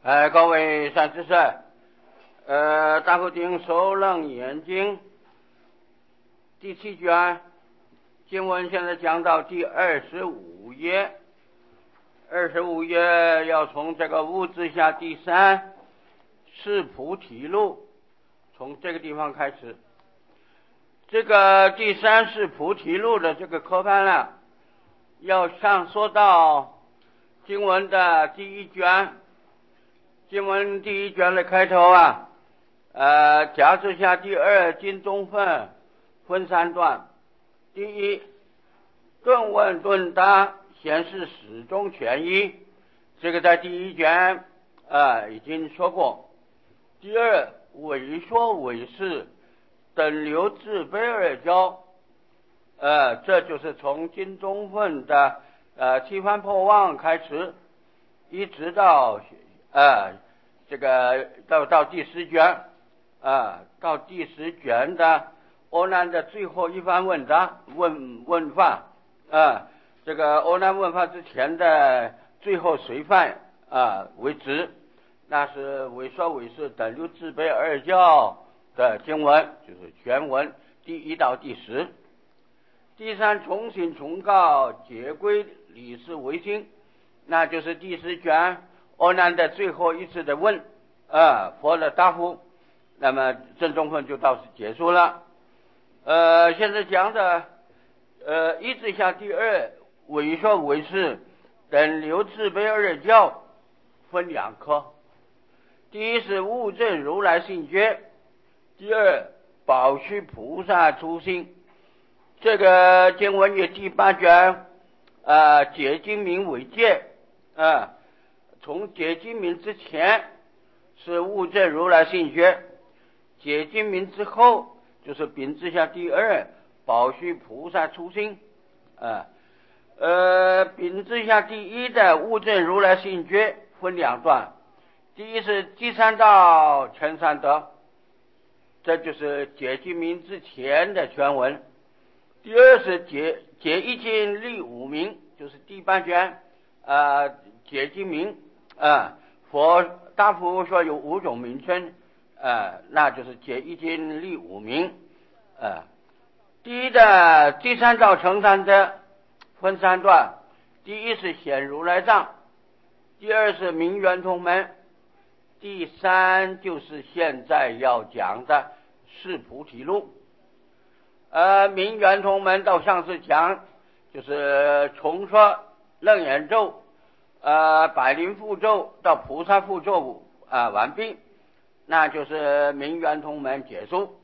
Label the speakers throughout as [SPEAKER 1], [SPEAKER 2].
[SPEAKER 1] 各位善知识，大佛经首楞严经第7卷经文现在讲到第25页，25页要从这个物质下第三是菩提路，从这个地方开始。这个第三是菩提路的这个科判呢，要上说到经文的第一卷。经文第一卷的开头假设下第二经中分3段。第一，顿问顿答，显示始终全一，这个在第一卷已经说过。第二，伪说伪是，等流自卑而教，这就是从经中分的七番破妄开始，一直到这个到第10卷到第10卷的阿难的最后一番问答问法这个阿难问法之前的最后随犯为止，那是伪说伪是等流自卑而教的经文，就是全文第1到第10。第三，重新重告结归理事为心，那就是第10卷阿难的最后一次的问佛的答复，那么正中分就到此结束了。现在讲的一直下第二，伪说伪是等流自卑二教分2科。第一是悟证如来性觉，第二宝须菩萨初心。这个经文以第8卷解经明为界从解经明之前是悟证如来性觉，解经明之后就是丙之下第二宝须菩萨初心丙之下第一的悟证如来性觉分2段。第一是第3到全三德，这就是解经明之前的全文。第二是解一经立5名，就是第8卷解经明佛大佛说有5种名称那就是解一经立5名第一的第3到成三德分3段。第一是显如来藏，第二是明圆通门，第三就是现在要讲的是菩提路。明圆通门到上次讲就是重说楞严咒百灵复咒到菩萨复咒完毕，那就是明圆通门结束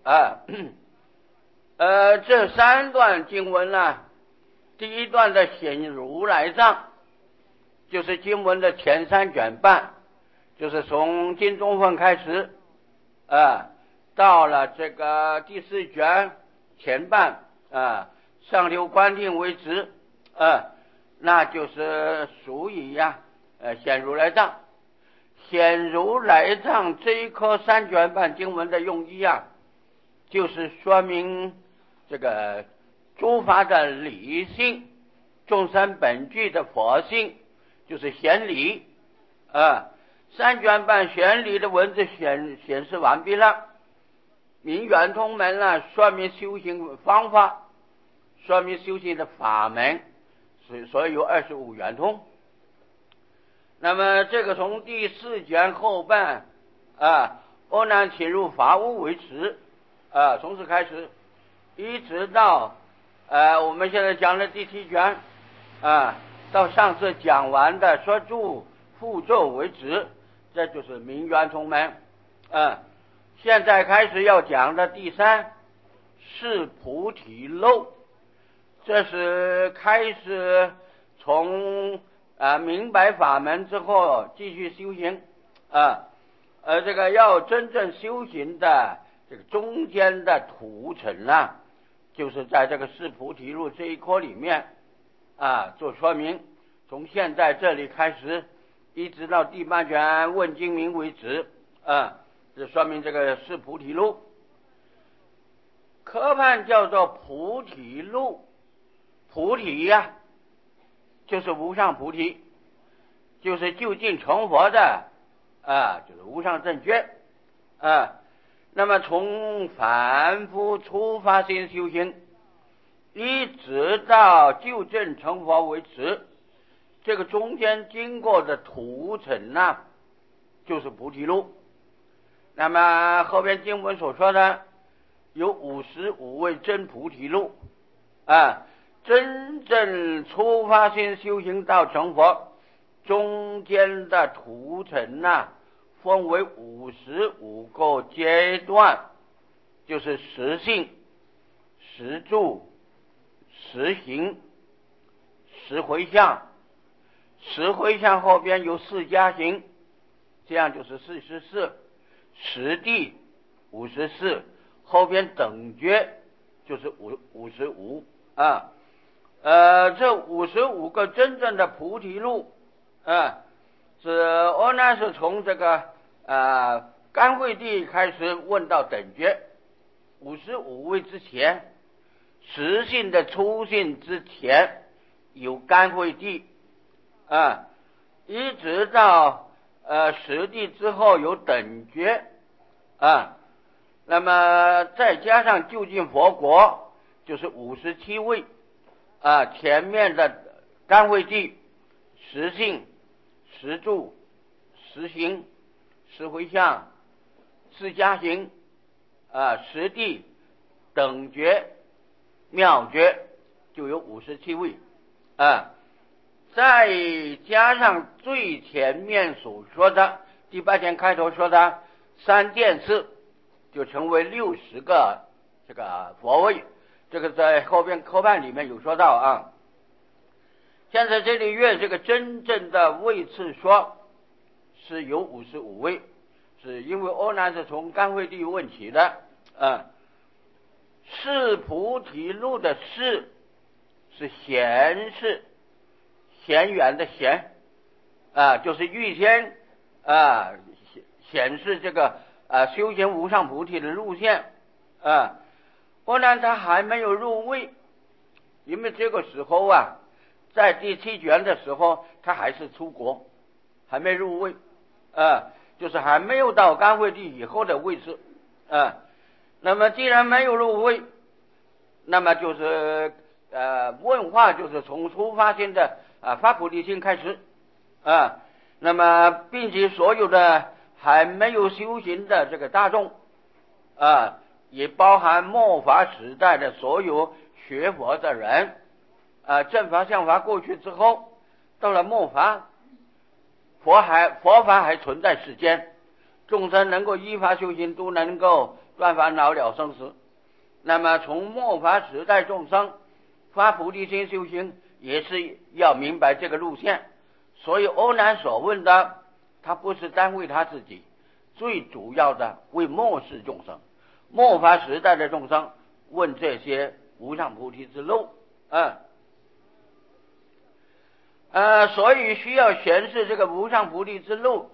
[SPEAKER 1] 这3段经文呢，第一段的显如来藏就是经文的前3卷半，就是从经中分开始到了这个第4卷前半上流观定为止那就是属于显如来藏。显如来藏这一颗3卷半经文的用意就是说明这个诸法的理性，众生本具的佛性，就是显理3卷半显理的文字显示完毕了。明圆通门说明修行方法，说明修行的法门，所以有25圆通。那么这个从第4卷后半阿难侵入法无为持从此开始一直到我们现在讲的第7卷到上次讲完的说住复咒为止，这就是明圆通门现在开始要讲的第3是菩提路，这是开始从明白法门之后继续修行这个要真正修行的这个中间的途程就是在这个是菩提路这一科里面做说明，从现在这里开始一直到第8卷问经明为止这说明这个是菩提路。科判叫做菩提路，菩提就是无上菩提，就是究竟成佛的就是无上正觉那么从凡夫初发心修行一直到究竟成佛为止，这个中间经过的途程就是菩提路。那么后边经文所说的有55位真菩提路真正出发心修行到成佛中间的途程分为55个阶段，就是实性、实住、实行、实回向。实回向后边有4加行，这样就是44，实地54，后边等觉就是55这55个真正的菩提路阿难是从这个干慧地开始问到等觉，55位之前，实性的出现之前有干慧地一直到实地之后有等觉那么再加上究竟佛国就是57位前面的干慧地、实性、实住、实行、实回向、四加行实地、等觉、妙觉，就有57位再加上最前面所说的第8天开头说的3殿次，就成为60个这个佛位，这个在后边科判里面有说到现在这里约这个真正的位次说是有55位，是因为阿难是从干慧地问起的是菩提路的是贤士，贤远的贤就是预先显示这个修行无上菩提的路线阿难他还没有入位，因为这个时候在第7卷的时候他还是出国，还没入位就是还没有到干慧地以后的位置那么既然没有入位，那么就是问话就是从出发心的发菩提心开始那么并且所有的还没有修行的这个大众也包含末法时代的所有学佛的人正法相法过去之后，到了末法，佛法还存在世间，众生能够依法修行，都能够断烦恼了生死。那么从末法时代众生发菩提心修行，也是要明白这个路线。所以阿难所问的，他不是单为他自己，最主要的为末世众生，末法时代的众生问这些无上菩提之路所以需要显示这个无上菩提之路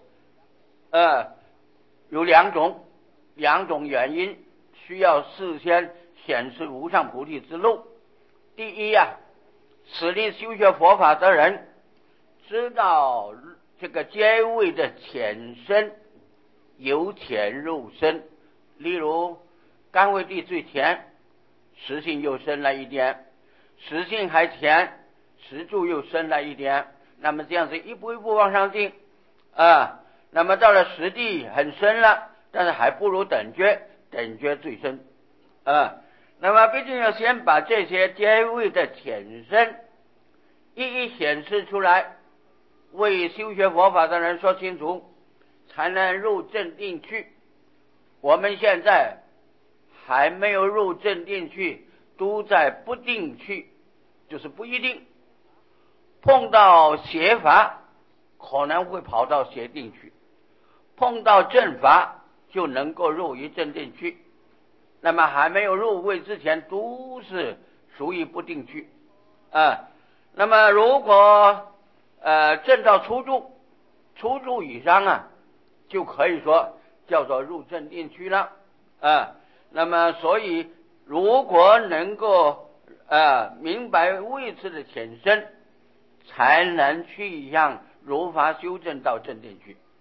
[SPEAKER 1] 有两种原因需要事先显示无上菩提之路。第一使令修学佛法的人知道这个阶位的浅深，由浅入深。例如干慧地最浅，实性又深了一点，实性还浅，实住又深了一点，那么这样子一步一步往上进那么到了实地很深了，但是还不如等觉最深那么毕竟要先把这些阶位的浅深一一显示出来，为修学佛法的人说清楚，才能入正定去。我们现在还没有入正定去，都在不定去，就是不一定碰到邪法可能会跑到邪定去，碰到正法就能够入于正定去。那么还没有入位之前都是属于不定去那么如果证到初住以上就可以说叫做入正定区了那么所以如果能够明白位置的浅深，才能去向如法修正到正定区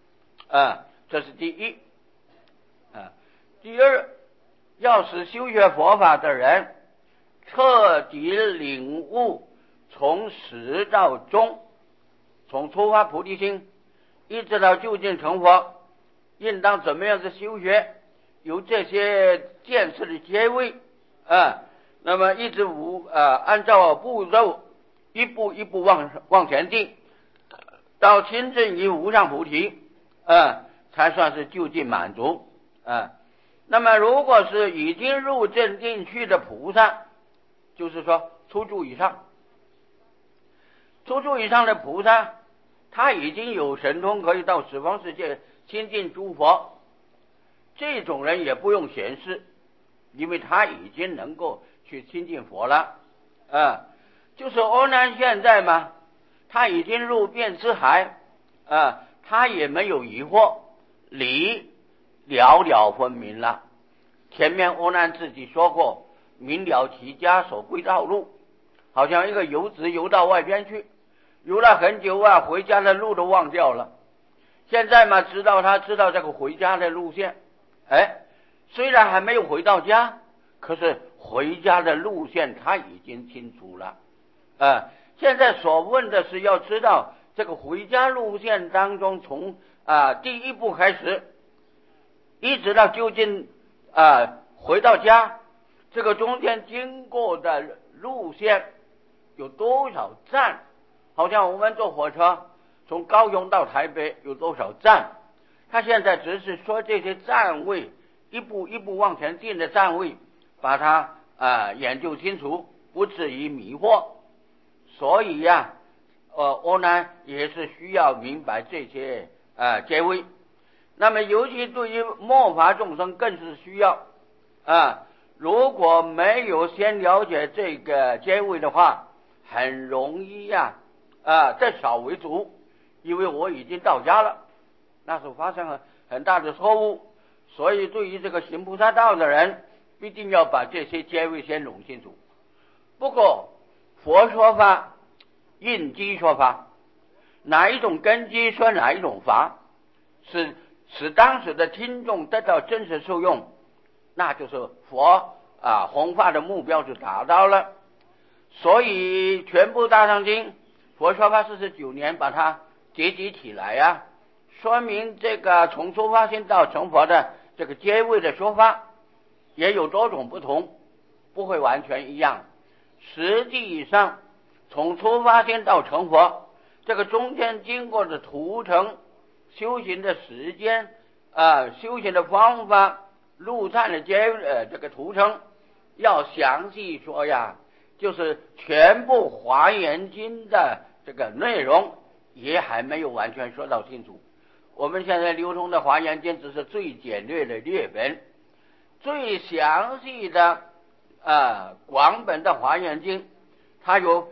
[SPEAKER 1] 这是第一。第二，要使修学佛法的人彻底领悟从始到终，从出发菩提心一直到究竟成佛，应当怎么样的修学，有这些见识的阶位那么一直按照步骤一步一步往前进，到亲证于无上菩提才算是究竟满足那么如果是已经入正定区的菩萨，就是说初住以上的菩萨，他已经有神通可以到十方世界亲近诸佛，这种人也不用显示，因为他已经能够去亲近佛了就是阿难现在嘛，他已经入辩知海他也没有疑惑，理了了分明了。前面阿难自己说过，明了其家，所归道路，好像一个游子游到外边去，游了很久回家的路都忘掉了。现在嘛，知道这个回家的路线，虽然还没有回到家，可是回家的路线他已经清楚了现在所问的是要知道这个回家路线当中，从第一步开始一直到究竟回到家，这个中间经过的路线有多少站，好像我们坐火车从高雄到台北有多少站，他现在只是说这些站位一步一步往前进的站位，把它研究清楚，不至于迷惑。所以阿难也是需要明白这些阶位。那么尤其对于末法众生更是需要如果没有先了解这个阶位的话，很容易再少为主，因为我已经到家了，那时候发生了很大的错误。所以对于这个行菩萨道的人，必定要把这些阶位先弄清楚。不过佛说法应机说法，哪一种根基说哪一种法，是使当时的听众得到真实受用，那就是佛弘法的目标就达到了。所以全部大藏经佛说法49年把它结集起来说明这个从出发心到成佛的这个阶位的说法也有多种不同，不会完全一样。实际上从出发心到成佛，这个中间经过的途程、修行的时间修行的方法、路站的这个途程，要详细说就是全部华严经的这个内容也还没有完全说到清楚。我们现在流通的华严经只是最简略的略本，最详细的广本的华严经，它有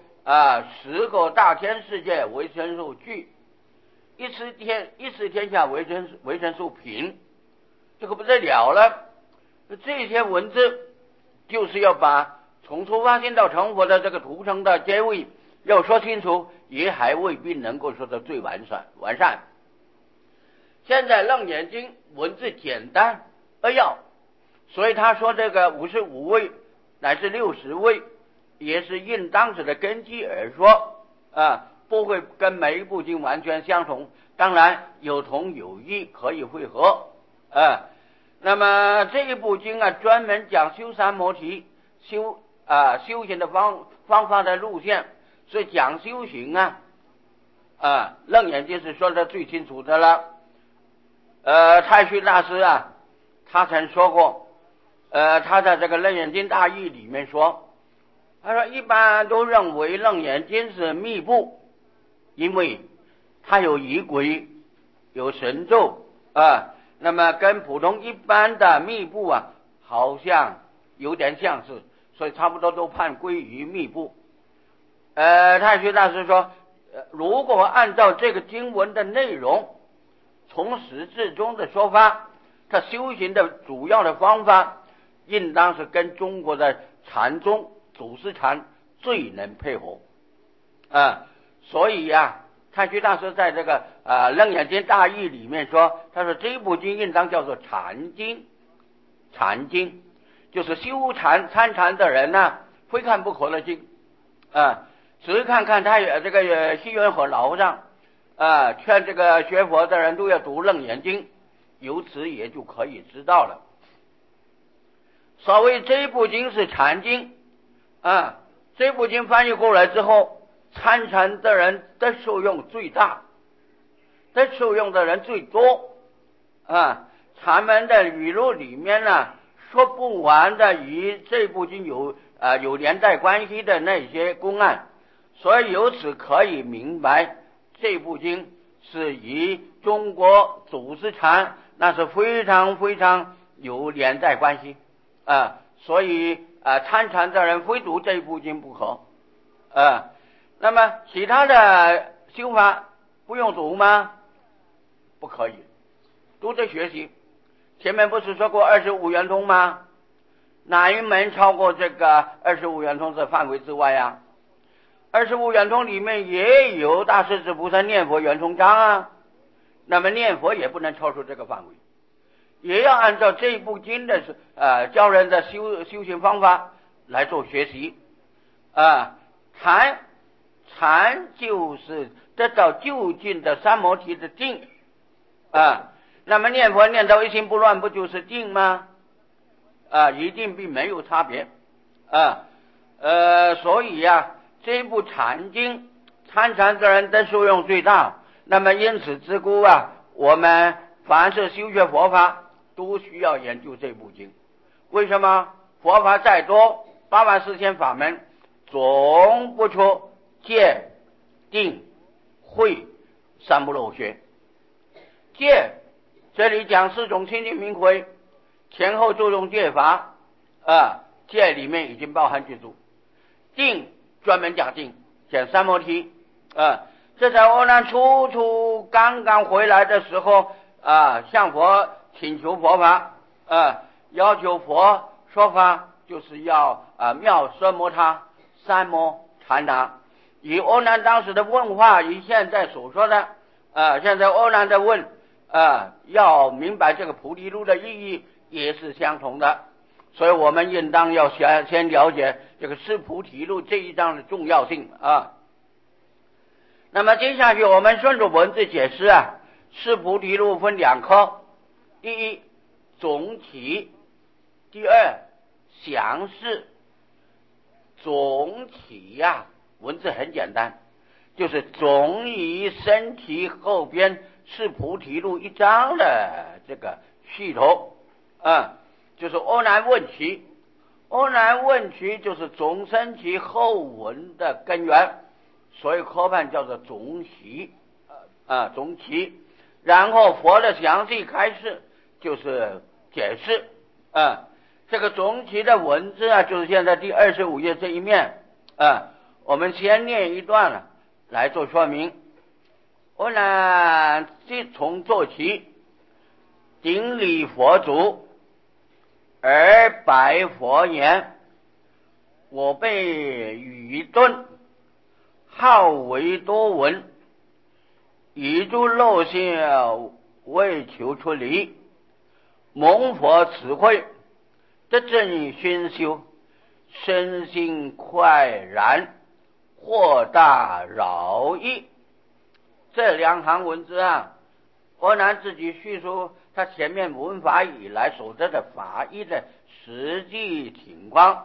[SPEAKER 1] 10个大千世界为生数句，一时天下为生数品，这个不得了了。这些文字就是要把从出发心到成佛的这个途程的阶位要说清楚，也还未必能够说得最完善。现在楞严经文字简单扼要，所以他说这个55位乃至60位也是应当时的根基而说不会跟每一部经完全相同，当然有同有异，可以汇合那么这一部经专门讲修三摩提修行的方法的路线，所以讲修行楞严经是说的最清楚的了。太虚大师他曾说过他在这个楞严经大义里面说，他说一般都认为楞严经是密部，因为它有仪轨有神咒那么跟普通一般的密部好像有点相似，所以差不多都判归于密部。太虚大师说如果按照这个经文的内容，从始至终的说法，他修行的主要的方法应当是跟中国的禅宗祖师禅最能配合所以太虚大师在这个楞严经大义里面说，他说这部经应当叫做禅经，禅经就是修禅参禅的人呢，非看不可的经只看看他这个西元和老和尚劝这个学佛的人都要读楞严经，由此也就可以知道了。所谓这部经是禅经这部经翻译过来之后，参禅的人的受用最大，的受用的人最多禅门的语录里面呢，说不完的与这部经有连带关系的那些公案，所以由此可以明白这部经是与中国祖师禅那是非常非常有连带关系所以参禅的人非读这部经不可那么其他的修法不用读吗？不可以，读着学习。前面不是说过25圆通吗？哪一门超过这个25圆通的范围之外25圆通里面也有大势至菩萨念佛圆通章那么念佛也不能超出这个范围，也要按照这部经的教人的修行方法来做学习禅就是得到究竟的三摩提的定那么念佛念到一心不乱不就是定吗？一定并没有差别所以这部禅经参禅的人的受用最大，那么因此之故我们凡是修学佛法都需要研究这部经。为什么？佛法再多84000法门，总不出戒定慧三不漏学。戒这里讲4种清净明慧，前后作用戒法戒里面已经包含具足。定专门讲定，讲三摩提这在阿难初刚刚回来的时候向佛请求佛法要求佛说法，就是要妙奢摩他三摩禅那。以阿难当时的问话与现在所说的现在阿难的问要明白这个菩提路的意义也是相同的，所以我们应当要先了解这个四菩提路这一章的重要性那么接下去我们顺着文字解释四菩提路分2科，第一总体，第二详释。总体文字很简单，就是总以身体后边是菩提路一章的这个系统就是阿难问题。阿难问题就是总身体后文的根源，所以科判叫做总体总体。然后佛的详细开示就是解释这个总体的文字就是现在第25页这一面我们先念一段来做说明。阿难即从做起，顶礼佛足，而白佛言：我辈愚钝，好为多闻，以诸漏性为求出离，蒙佛慈惠，得正熏修，身心快然，豁大饶益。这2行文字阿难自己叙述他前面闻法以来所得的法义的实际情况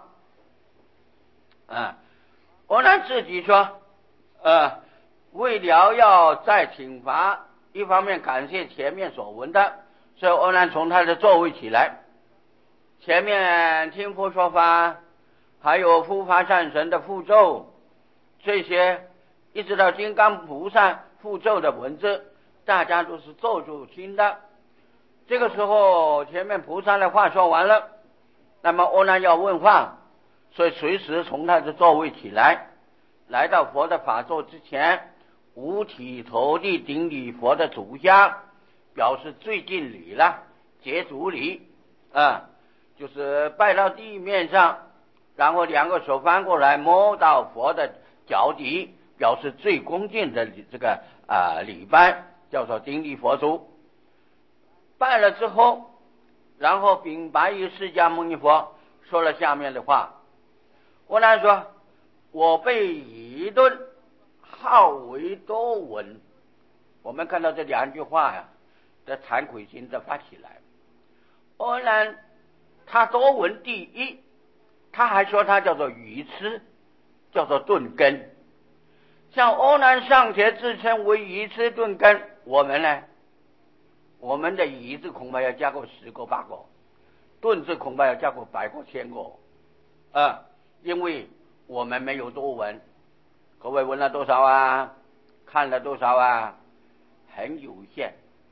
[SPEAKER 1] 阿难自己说为了要再请法，一方面感谢前面所闻的，所以阿难从他的座位起来，前面听佛说法，还有护法善神的符咒，这些一直到金刚菩萨符咒的文字，大家都是坐住听的。这个时候前面菩萨的话说完了，那么阿难要问话，所以随时从他的座位起来，来到佛的法座之前，五体投地顶礼佛的足下，表示最近礼了，结足礼就是拜到地面上，然后2个手翻过来摸到佛的脚底，表示最恭敬的这个礼拜，叫做顶礼佛祖。拜了之后，然后禀白于释迦牟尼佛，说了下面的话。阿难说：我辈愚钝，好为多闻。我们看到这两句话呀，的惭愧心的发起来。阿难他多闻第一，他还说他叫做愚痴，叫做钝根。像阿难尚且自称为愚痴钝根，我们呢？我们的愚字恐怕要加过10个8个，钝字恐怕要加过100个1000个因为我们没有多闻。各位闻了多少啊？看了多少啊？很有限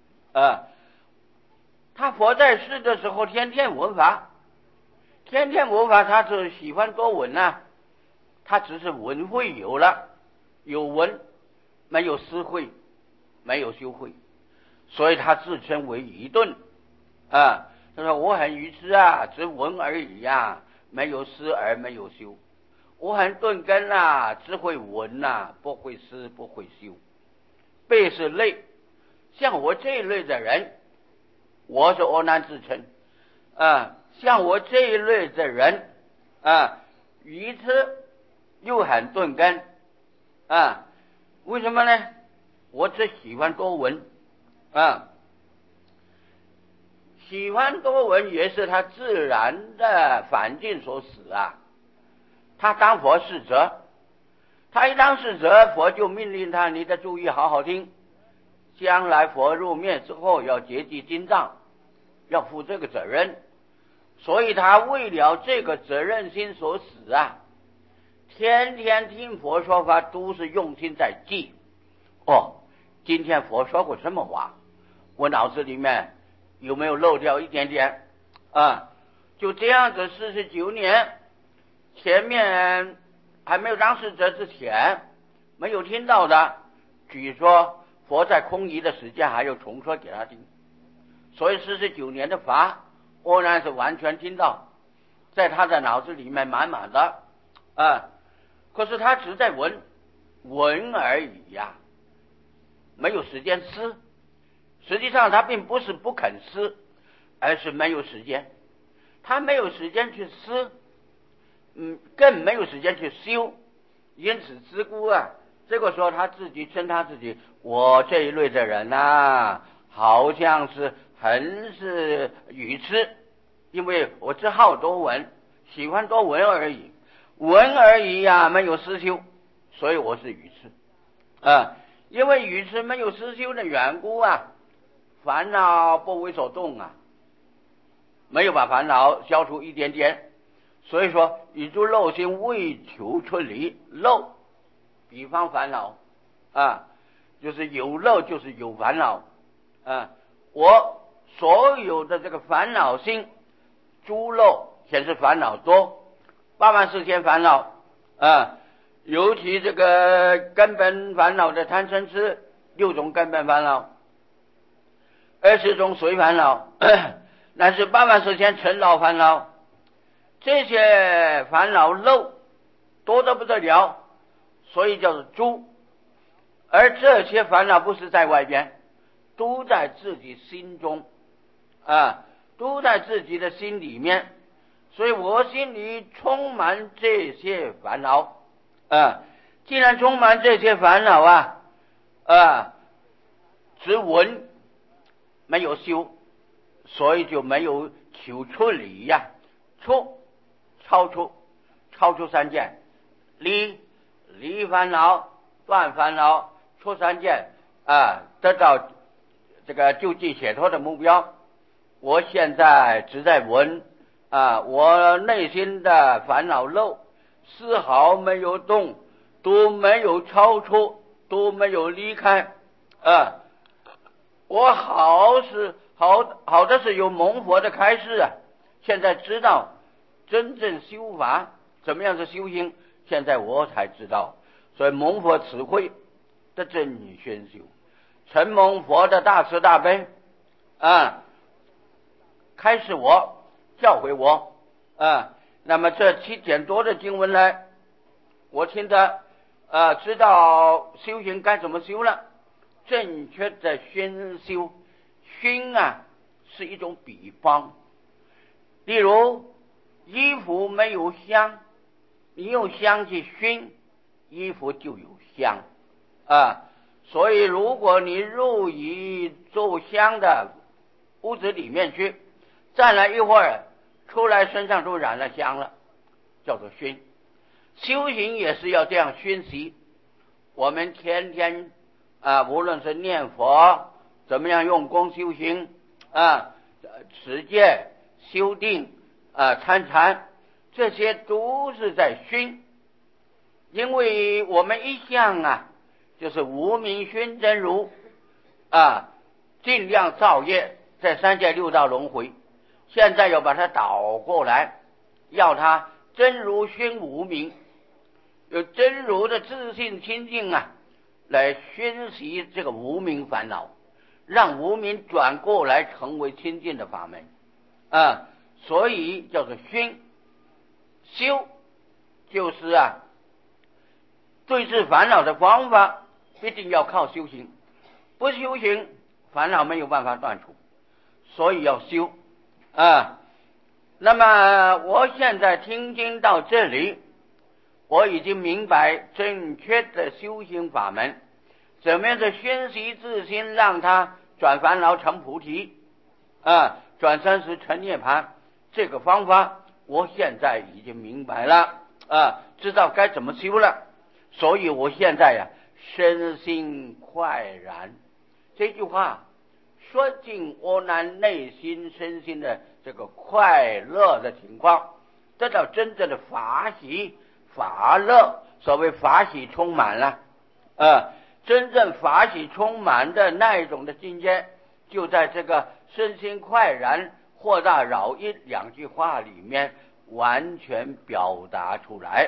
[SPEAKER 1] 他佛在世的时候天天闻法，他只喜欢多闻他只是闻会有了，有闻没有思会，没有修会，所以他自称为愚钝他说我很愚痴只闻而已没有思而没有修。我很钝根只会闻不会思不会修。辈是类，像我这一类的人，我是阿难自称像我这一类的人愚痴又很钝根为什么呢？我只喜欢多闻喜欢多闻也是他自然的反境所使他当佛侍者，他一当侍者，佛就命令他，你得注意好好听，将来佛入灭之后要结集经藏，要负这个责任。所以他为了这个责任心所使天天听佛说法都是用心在记今天佛说过什么话，我脑子里面有没有漏掉一点点就这样子49年，前面还没有当侍者之前没有听到的，据说佛在空遗的时间还要重说给他听，所以49年的法阿难是完全听到，在他的脑子里面满满的可是他只在闻而已没有时间思。实际上他并不是不肯思，而是没有时间，他没有时间去思更没有时间去修。因此自故这个时候他自己称他自己，我这一类的人好像是很是愚痴，因为我只好多闻，喜欢多闻而已，没有思修，所以我是愚痴因为愚痴没有思修的缘故烦恼不为所动没有把烦恼消除一点点。所以说以诸漏心为求出离，漏比方烦恼就是有漏就是有烦恼我所有的这个烦恼心诸漏显示烦恼多，84000烦恼尤其这个根本烦恼的贪嗔痴6种根本烦恼，20种随烦恼乃是84000尘劳烦恼。这些烦恼漏多得不得了，所以叫做诸。而这些烦恼不是在外边，都在自己心中都在自己的心里面。所以我心里充满这些烦恼既然充满这些烦恼只闻没有修，所以就没有求出离超出3件，离烦恼，断烦恼，出3件得到这个究竟解脱的目标。我现在只在闻我内心的烦恼漏丝毫没有动，都没有超出，都没有离开我好的是有蒙佛的开示现在知道真正修法怎么样是修行，现在我才知道。所以蒙佛慈慧的真宣修，承蒙佛的大慈大悲开示我，教诲我那么这7点多的经文呢，我听得知道修行该怎么修了。 正确的熏修。熏啊是一种比方，例如衣服没有香，你用香去熏，衣服就有香啊。所以如果你入于做香的屋子里面去，站了一会儿，出来身上都染了香了，叫做熏。修行也是要这样熏习。我们天天无论是念佛，怎么样用功修行持戒、修定参禅，这些都是在熏。因为我们一向就是无明熏真如尽量造业，在三界六道轮回。现在要把它倒过来，要它真如熏无明，有真如的自信清净来熏习这个无明烦恼，让无明转过来成为清净的法门所以叫做熏。修就是对治烦恼的方法一定要靠修行，不修行烦恼没有办法断除，所以要修那么我现在听经到这里，我已经明白正确的修行法门，怎么样的熏习自心，让他转烦恼成菩提转生死成涅槃，这个方法我现在已经明白了知道该怎么修了。所以我现在身心快然，这句话说尽阿难内心身心的这个快乐的情况，得到真正的法喜法乐。所谓法喜充满了真正法喜充满的那一种的境界，就在这个身心快然豁大饶益两句话里面完全表达出来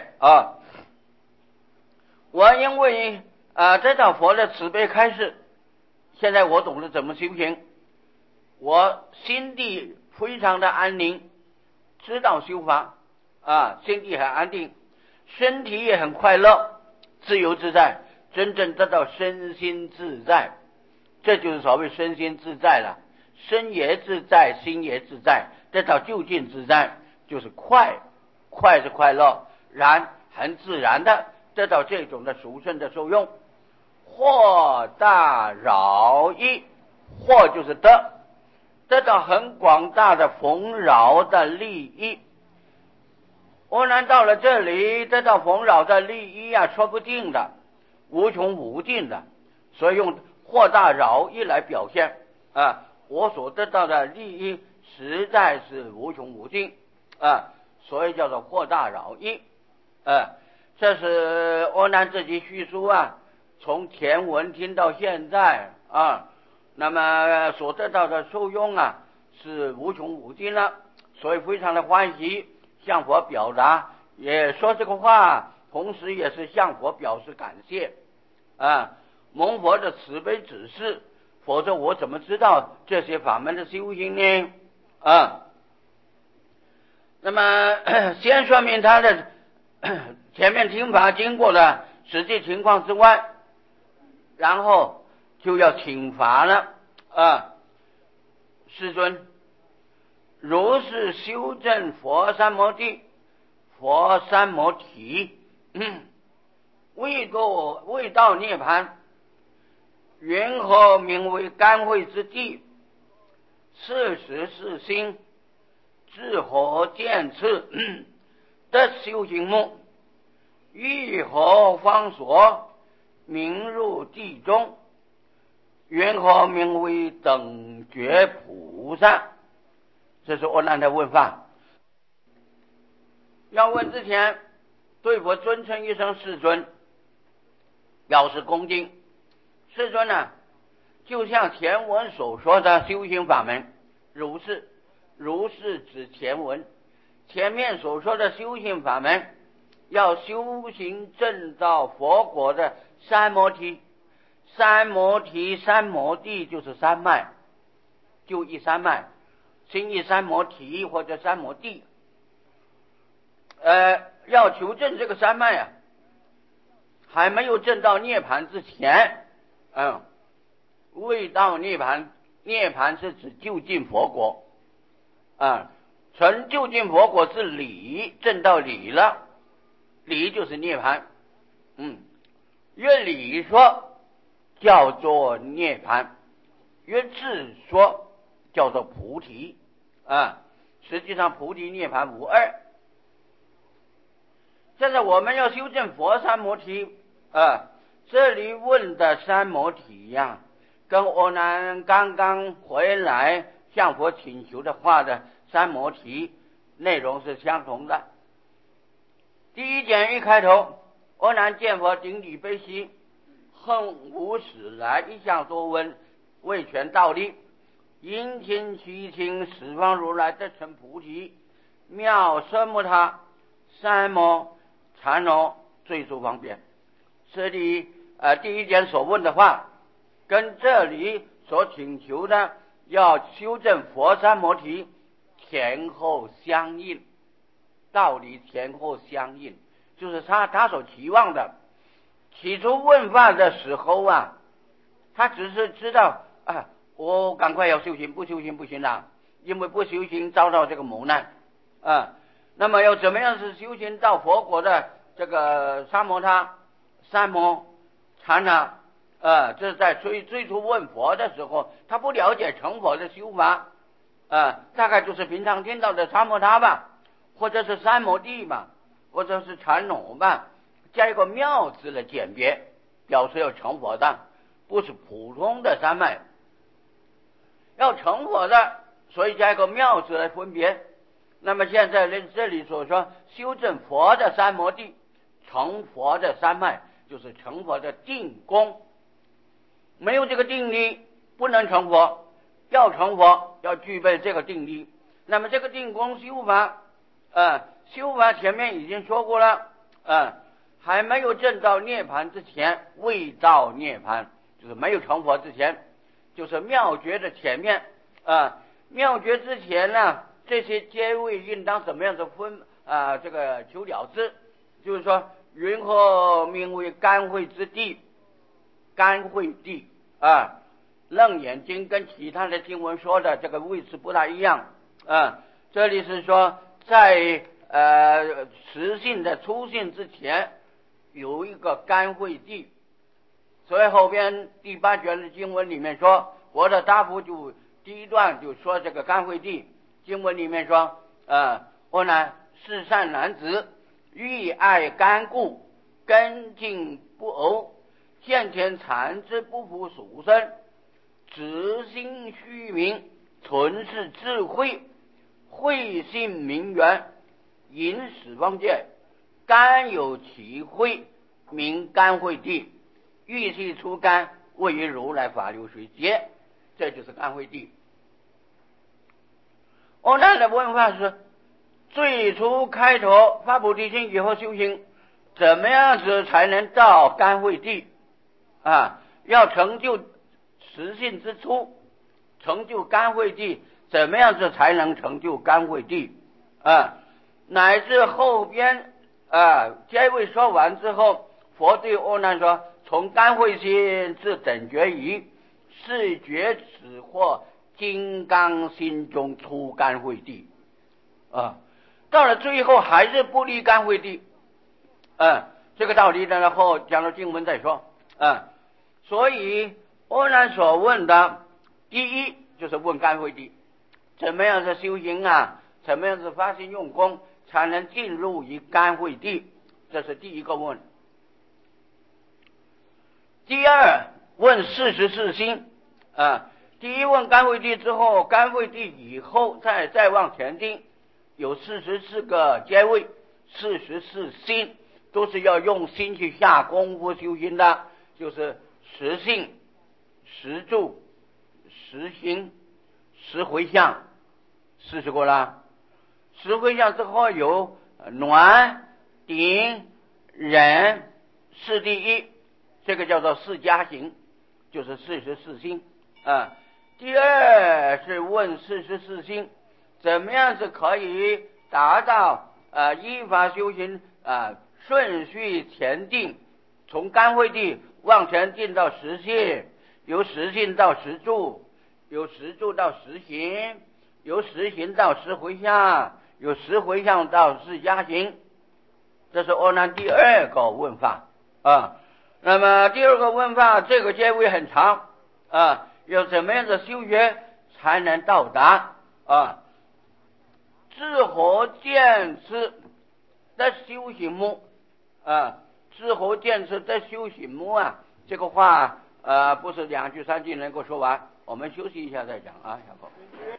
[SPEAKER 1] 我因为得到佛的慈悲开示，现在我懂得怎么修行，我心地非常的安宁，知道修法心地很安定，身体也很快乐，自由自在，真正得到身心自在。这就是所谓身心自在了，身也自在，心也自在，得到究竟自在，就是快是快乐，然很自然的得到这种的殊胜的受用。豁大饶益，豁就是得到很广大的丰饶的利益。阿难到了这里得到丰饶的利益说不定的，无穷无尽的，所以用豁大饶益来表现我所得到的利益实在是无穷无尽所以叫做豁大饶益这是阿难自己叙述从前文听到现在那么所得到的受用是无穷无尽了，所以非常的欢喜，向佛表达，也说这个话，同时也是向佛表示感谢蒙佛的慈悲指示，否则我怎么知道这些法门的修行呢那么先说明他的前面听法经过了实际情况之外，然后就要请法了世尊，如是修正佛三摩地、佛三摩提未到涅槃，云何名为甘慧之地？是时是心，至何见次得修行目？欲何方所名入地中？云何名为等觉菩萨？这是阿难的问法。要问之前，对佛尊称一声世尊，表示恭敬。世尊就像前文所说的修行法门，如是指前文，前面所说的修行法门，要修行证到佛果的三摩提。三摩提、三摩地就是三脉，就一三脉，心一三摩提或者三摩地要求证这个三脉还没有证到涅槃之前未到涅槃，涅槃是指就近佛果啊，成就近佛果是理，证到理了，理就是涅槃。约理说叫做涅槃，约智说叫做菩提啊。实际上菩提涅槃无二。现在我们要修正佛三摩提啊，这里问的三摩提呀，跟阿难刚刚回来向佛请求的话的三摩提内容是相同的。第一点一开头，阿难见佛顶礼悲膝，恨无始来一向多闻，为权道力，因听其听十方如来得成菩提，妙奢摩他三摩禅罗最殊方便。这里第一点所问的话，跟这里所请求的要修正佛三摩提前后相应，道理前后相应，就是他所期望的。起初问法的时候啊，他只是知道我赶快要修行，不修行不行了，因为不修行遭到这个磨难那么要怎么样是修行到佛果的这个三摩他三摩禅呢？这是在最初问佛的时候，他不了解成佛的修法大概就是平常听到的三摩他吧，或者是三摩地吧，或者是禅罗吧，加一个妙字的简别，表示要成佛的，不是普通的三昧，要成佛的，所以加一个妙字来分别。那么现在这里所说修正佛的三摩地，成佛的三昧，就是成佛的定功。没有这个定力不能成佛，要成佛要具备这个定力。那么这个定功修法修法前面已经说过了还没有证到涅槃之前，未到涅槃，就是没有成佛之前，就是妙觉的前面妙觉之前呢，这些阶位应当怎么样的分这个求了之，就是说云何名为甘慧之地？甘慧地楞严经跟其他的经文说的这个位置不大一样这里是说在实性的出现之前有一个甘慧地，所以后边第8卷的经文里面说，佛的大部就第一段就说这个甘慧地，经文里面说阿难是善男子，欲爱甘故，根茎不偶，现前禅之不服俗生，直心虚名，纯是智慧，慧性明源，引始方界，甘有其慧，名甘慧地，欲系出甘，位于如来法流水劫，这就是甘慧地。阿难的问法是，最初开头发菩提心以后修行，怎么样子才能到甘慧地要成就实性之初，成就甘慧地，怎么样子才能成就甘慧地乃至后边阶位说完之后，佛对阿难说，从甘慧心至等觉疑，是觉只或金刚心中出甘慧地到了最后还是不离甘慧地这个道理呢后讲到经文再说所以阿难所问的第一就是问甘慧地，怎么样的修行怎么样的发心用功才能进入于甘慧地，这是第一个问。第二问44心第一问甘慧地之后，甘慧地以后再往前进，有44个阶位，44心，都是要用心去下功夫修行的，就是实性、实住、实行、实回向，40过了。实回向之后有暖、顶、忍、四第一，这个叫做四加行，就是44心第二是问44心，怎么样是可以达到依法修行顺序前进，从甘慧地往前进到实性， 由实性到实住，由实住到实行，由实行到实回向，由实回向到实加行。这是阿难第二个问法啊。那么第二个问法，这个结尾很长啊，有怎么样的修学才能到达啊？知和见智的修行目啊，知和见智的修行目啊，这个话不是2句3句能够说完，我们休息一下再讲啊，小狗。